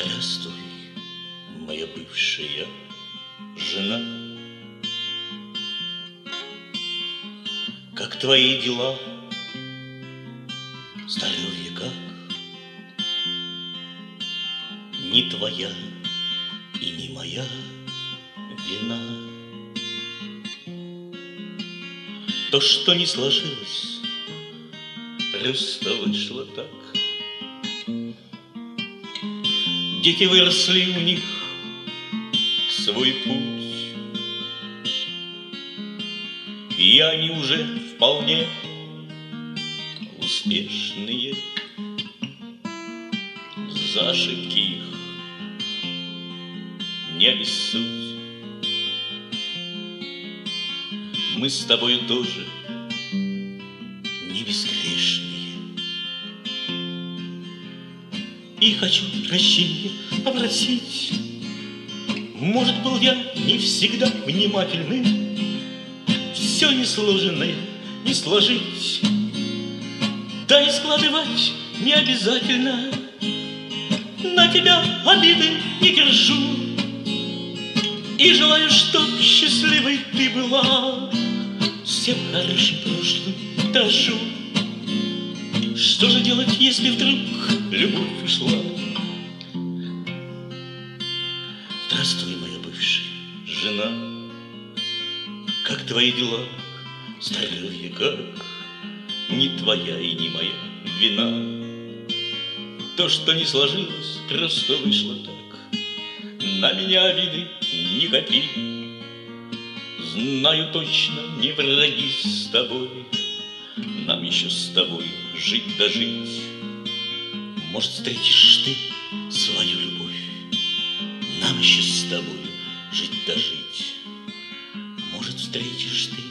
Здравствуй, моя бывшая жена. Как твои дела? Здоровье как? Не твоя и не моя вина. То, что не сложилось, просто вышло так. Дети выросли, у них свой путь, и они уже вполне успешные. За ошибки их не обессудь. Мы с тобой тоже не безгрешные. И хочу прощения попросить. Может, был я не всегда внимательным. Все несложенное не сложить, да и складывать не обязательно. На тебя обиды не держу и желаю, чтоб счастливой ты была. Всем хорошим прошлым дожу. Что же делать, если вдруг любовь ушла? Здравствуй, моя бывшая жена. Как твои дела? Здоровье как? Не твоя и не моя вина. То, что не сложилось, просто вышло так. На меня обиды не копи. Знаю точно, не враги с тобой. Нам еще с тобой жить да жить. Может, встретишь ты свою любовь. Нам еще с тобой жить да жить. Может, встретишь ты